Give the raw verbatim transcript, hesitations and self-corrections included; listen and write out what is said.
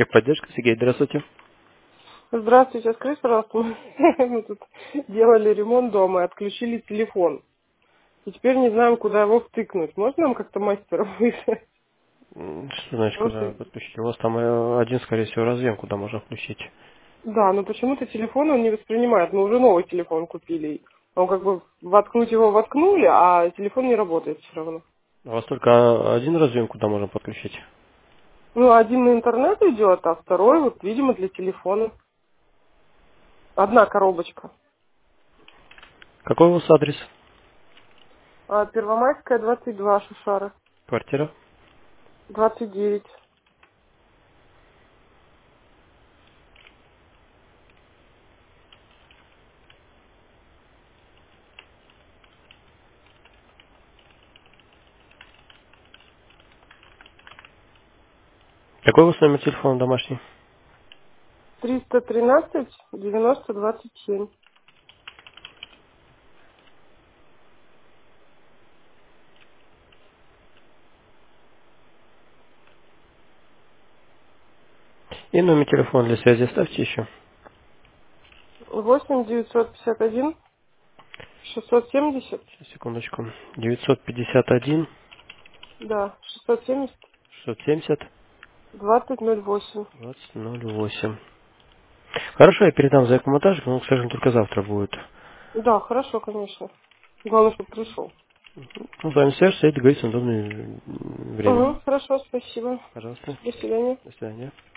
Техподдержка, Сергей, здравствуйте. Здравствуйте, скажите, пожалуйста, мы мы тут делали ремонт дома и отключили телефон. И теперь не знаем, куда его втыкнуть. Можно нам как-то мастера вызвать? М, Что значит, Потому куда что, подключить? У вас там э, один, скорее всего, разъем, куда можно включить. да, но почему-то телефон он не воспринимает. Мы уже новый телефон купили. Он как бы воткнуть его воткнули, а телефон не работает все равно. У вас только один разъем, куда можно подключить. Ну, один на интернет идет, а второй, вот, видимо, для телефона. Одна коробочка. Какой у вас адрес? А Первомайская, двадцать два, Шушара. Квартира. двадцать девять. Какой у вас номер телефона домашний? триста тринадцать девяносто двадцать семь. И номер телефона для связи оставьте еще. восемь девятьсот пятьдесят один шестьсот семьдесят, Сейчас, секундочку. девятьсот пятьдесят один да, шестьсот семьдесят шестьсот семьдесят двадцать ноль восемь. двадцать ноль восемь. Хорошо, я передам заявку монтажа, но, к сожалению, только завтра будет. Да, хорошо, конечно. Главное, чтобы пришел. Ну, с вами свяжется и договориться на удобное м, время. Угу, хорошо, спасибо. Пожалуйста. До свидания. До свидания.